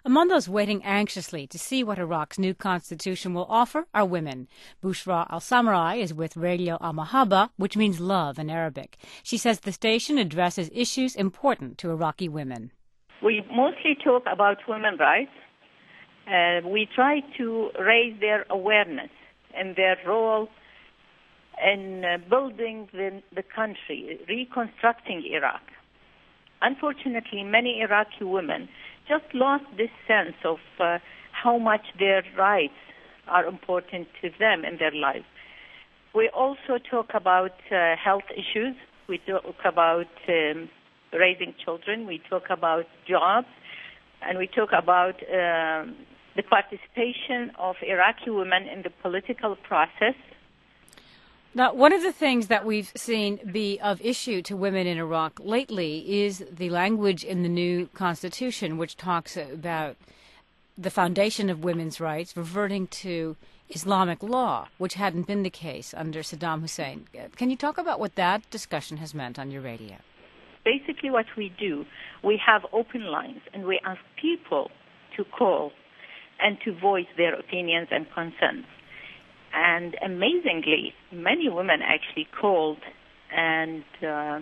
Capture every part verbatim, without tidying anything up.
Among those waiting anxiously to see what Iraq's new constitution will offer are women. Bushra Al-Samarrai is with Radio Al-Mahaba, which means love in Arabic. She says the station addresses issues important to Iraqi women. We mostly talk about women's rights. Uh, we try to raise their awareness and their role in uh, building the, the country, reconstructing Iraq. Unfortunately, many Iraqi women just lost this sense of uh, how much their rights are important to them in their lives. We also talk about uh, health issues. We talk about um, raising children. We talk about jobs. And we talk about um, the participation of Iraqi women in the political process. Now, one of the things that we've seen be of issue to women in Iraq lately is the language in the new constitution, which talks about the foundation of women's rights reverting to Islamic law, which hadn't been the case under Saddam Hussein. Can you talk about what that discussion has meant on your radio? Basically what we do, we have open lines, and we ask people to call and to voice their opinions and concerns. And amazingly, many women actually called, and uh,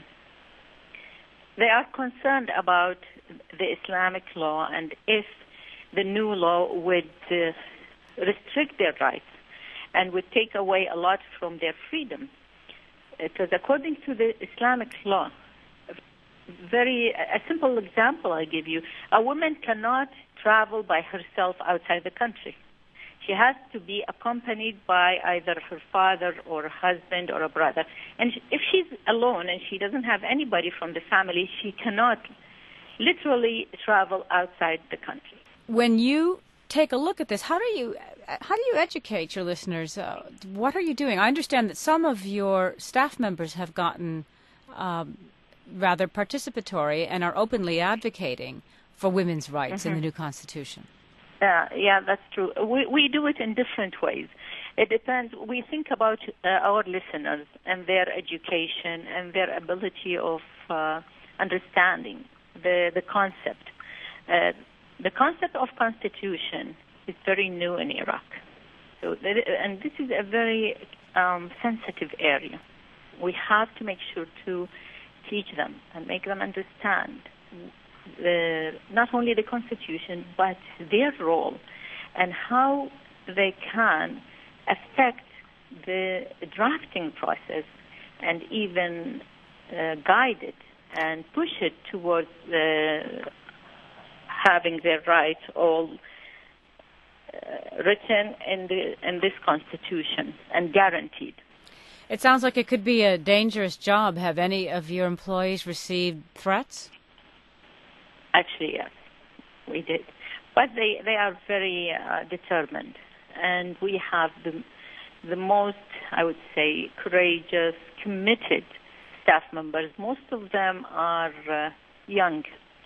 they are concerned about the Islamic law and if the new law would uh, restrict their rights and would take away a lot from their freedom. Because according to the Islamic law, very a simple example I give you, a woman cannot travel by herself outside the country. She has to be accompanied by either her father or a husband or a brother. And if she's alone and she doesn't have anybody from the family, she cannot literally travel outside the country. When you take a look at this, how do you how do you educate your listeners? Uh, what are you doing? I understand that some of your staff members have gotten um, rather participatory and are openly advocating for women's rights mm-hmm. in the new constitution. Uh, yeah, that's true. We, we do it in different ways. It depends. We think about uh, our listeners and their education and their ability of uh, understanding the, the concept. Uh, the concept of constitution is very new in Iraq. So, that, and this is a very um, sensitive area. We have to make sure to teach them and make them understand The, not only the Constitution, but their role and how they can affect the drafting process and even uh, guide it and push it towards uh, having their rights all uh, written in, the, in this Constitution and guaranteed. It sounds like it could be a dangerous job. Have any of your employees received threats? Actually, yes, we did. But they, they are very uh, determined. And we have the, the most, I would say, courageous, committed staff members. Most of them are uh, young.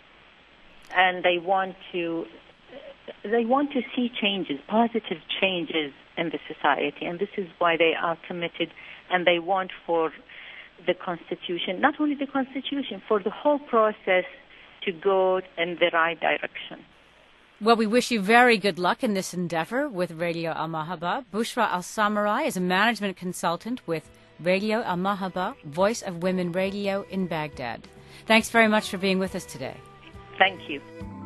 And they want to they want to see changes, positive changes in the society. And this is why they are committed. And they want for the Constitution, not only the Constitution, for the whole process to go in the right direction. Well, we wish you very good luck in this endeavor with Radio Al-Mahaba. Bushra Al-Samarrai is a management consultant with Radio Al-Mahaba, Voice of Women Radio in Baghdad. Thanks very much for being with us today. Thank you.